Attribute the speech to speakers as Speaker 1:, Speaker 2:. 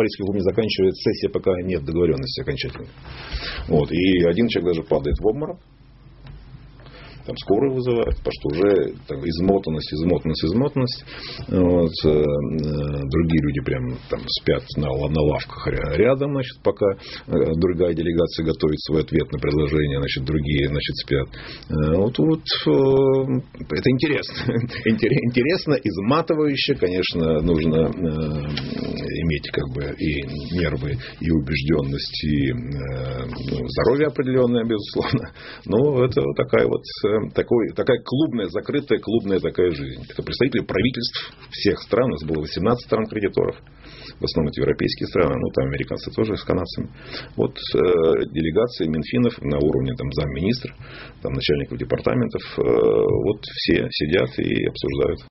Speaker 1: политический клуб не заканчивает сессия, пока нет договоренности окончательной. Вот. И один человек даже падает в обморок. Там скорую вызывают, потому что уже там, измотанность. Вот, другие люди прям там спят на лавках рядом, значит, пока другая делегация готовит свой ответ на предложение, значит, другие, значит, спят. Вот, это интересно. Интересно, изматывающе, конечно, нужно иметь как бы и нервы, и убежденность, и здоровье определенное, безусловно. Но это такая вот такая клубная, закрытая клубная такая жизнь. Это представители правительств всех стран. У нас было 18 стран-кредиторов. В основном это европейские страны. Ну, там американцы тоже с канадцами. Вот делегации Минфинов на уровне там, замминистра, там, начальников департаментов. Вот все сидят и обсуждают.